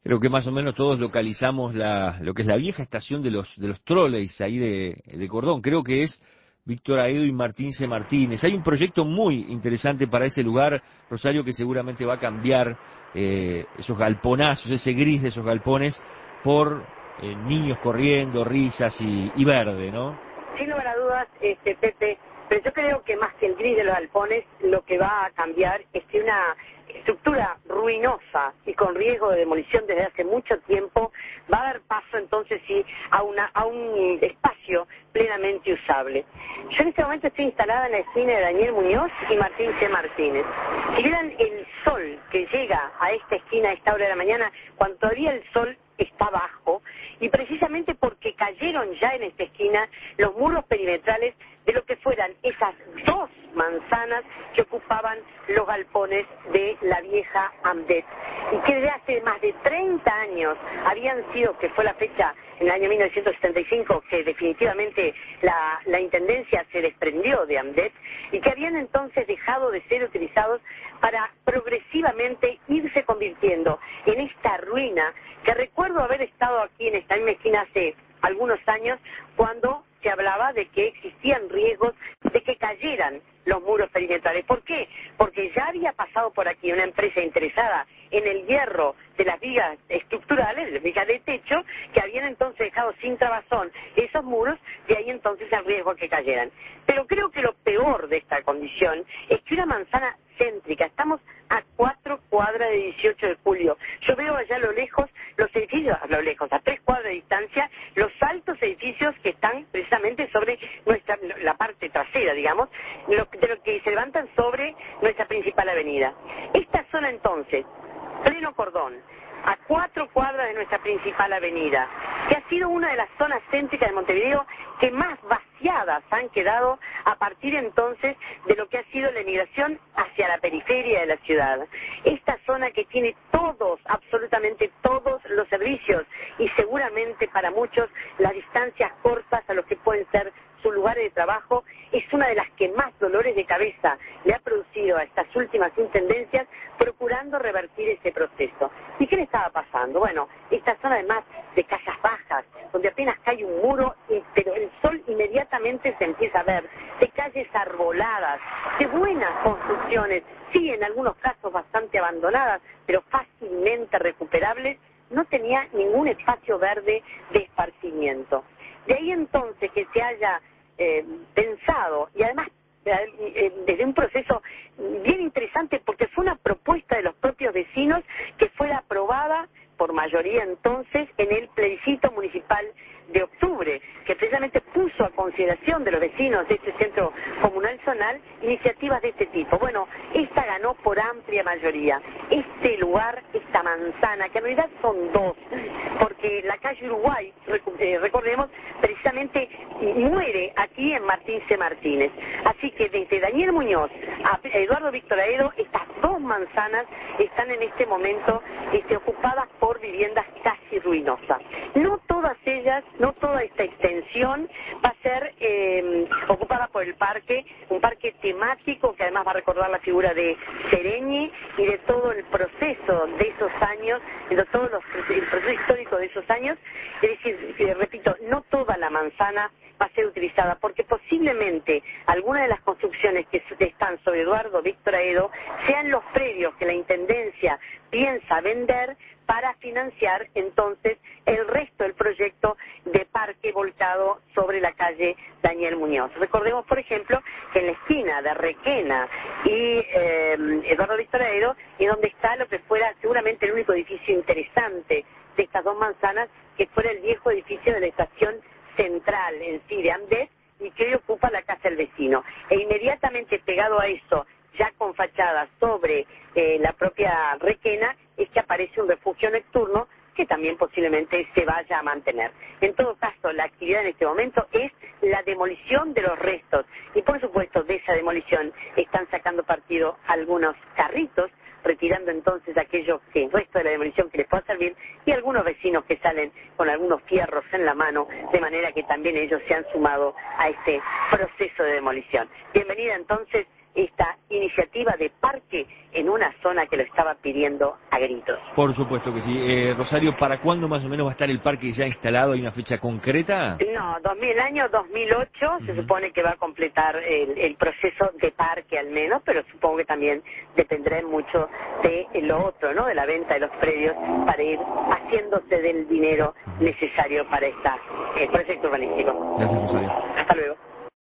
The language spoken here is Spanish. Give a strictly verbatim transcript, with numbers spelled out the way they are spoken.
Creo que más o menos todos localizamos la, lo que es la vieja estación de los de los troleys ahí de, de Cordón. Creo que es Víctor Aedo y Martín C. Martínez. Hay un proyecto muy interesante para ese lugar, Rosario, que seguramente va a cambiar eh, esos galponazos, ese gris de esos galpones, por eh, niños corriendo, risas y, y verde, ¿no? Sin lugar a dudas, este, Pepe, pero yo creo que más que el gris de los galpones, lo que va a cambiar es que una estructura ruinosa y con riesgo de demolición desde hace mucho tiempo va a dar paso entonces sí a, una, a un espacio plenamente usable. Yo en este momento estoy instalada en la esquina de Daniel Muñoz y Martín C. Martínez. Si vieran el sol que llega a esta esquina a esta hora de la mañana, cuando todavía el sol está bajo, y precisamente porque cayeron ya en esta esquina los muros perimetrales de lo que fueran esas dos manzanas que ocupaban los galpones de la vieja AMDET, y que desde hace más de treinta años habían sido, que fue la fecha en el año mil novecientos setenta y cinco que definitivamente la, la Intendencia se desprendió de AMDET, y que habían entonces dejado de ser utilizados para progresivamente irse convirtiendo en esta ruina que recuerdo haber estado aquí en esta misma esquina hace algunos años cuando se hablaba de que existían riesgos de que cayeran los muros perimetrales. ¿Por qué? Porque ya había pasado por aquí una empresa interesada en el hierro de las vigas estructurales, de las vigas de techo, que habían entonces dejado sin trabazón esos muros, y ahí entonces el riesgo que cayeran. Pero creo que lo peor de esta condición es que una manzana céntrica, estamos a cuatro cuadras de dieciocho de julio, yo veo allá a lo lejos los edificios, a lo lejos, a tres cuadras de distancia, los altos edificios que están precisamente sobre nuestra, la parte trasera, digamos, lo, de lo que se levantan sobre nuestra principal avenida. Esta zona entonces, pleno Cordón, a cuatro cuadras de nuestra principal avenida, que ha sido una de las zonas céntricas de Montevideo que más vaciadas han quedado a partir entonces de lo que ha sido la emigración hacia la periferia de la ciudad. Esta zona que tiene todos, absolutamente todos los servicios, y seguramente para muchos las distancias cortas a los que pueden ser sus lugares de trabajo, es una de las que más dolores de cabeza le ha producido a estas últimas intendencias, procurando revertir ese proceso. ¿Y qué le estaba pasando? Bueno, esta zona además de casas bajas, donde apenas cae un muro, pero el sol inmediatamente se empieza a ver, de calles arboladas, de buenas construcciones, sí, en algunos casos bastante abandonadas, pero fácilmente recuperables, no tenía ningún espacio verde de esparcimiento. De ahí entonces que se haya eh, pensado, y además eh, desde un proceso bien interesante, porque fue una propuesta de los propios vecinos que fue aprobada por mayoría entonces en el plebiscito municipal de octubre, que precisamente puso a consideración de los vecinos de este centro comunal zonal iniciativas de este tipo. Bueno, esta ganó por amplia mayoría. Este lugar, esta manzana, que en realidad son dos, porque la calle Uruguay, eh, recordemos, precisamente muere aquí en Martín C. Martínez. Así que desde Daniel Muñoz a Eduardo Víctor Aedo, estas dos manzanas están en este momento este, ocupadas por viviendas casi ruinosas. No todas ellas, no toda esta extensión va a ser eh, ocupada por el parque, un parque temático que además va a recordar la figura de Sereñi y de todo el proceso de esos años, de todo los, el proceso histórico de esos años. Es decir, eh, repito, no toda la manzana va a ser utilizada, porque posiblemente algunas de las construcciones que están sobre Eduardo Víctor Aedo sean los predios que la Intendencia piensa vender para financiar entonces el resto del proyecto de parque volcado sobre la calle Daniel Muñoz. Recordemos, por ejemplo, que en la esquina de Requena y eh, Eduardo Víctor Aedo es donde está lo que fuera seguramente el único edificio interesante de estas dos manzanas, que fuera el viejo edificio de la estación central en sí de AMDET, y que hoy ocupa la casa del vecino. E inmediatamente pegado a eso, ya con fachada sobre eh, la propia Requena, es que aparece un refugio nocturno que también posiblemente se vaya a mantener. En todo caso, la actividad en este momento es la demolición de los restos, y por supuesto de esa demolición están sacando partido algunos carritos, retirando entonces aquello que el resto de la demolición que les pueda servir, y algunos vecinos que salen con algunos fierros en la mano, de manera que también ellos se han sumado a este proceso de demolición. Bienvenida entonces esta iniciativa de parque en una zona que lo estaba pidiendo a gritos. Por supuesto que sí. Eh, Rosario, ¿para cuándo más o menos va a estar el parque ya instalado? ¿Hay una fecha concreta? No, dos mil, el año dos mil ocho uh-huh. Se supone que va a completar el, el proceso de parque al menos, pero supongo que también dependerá mucho de lo otro, ¿no? De la venta de los predios para ir haciéndose del dinero necesario para esta, el proyecto urbanístico. Gracias, Rosario. Hasta luego.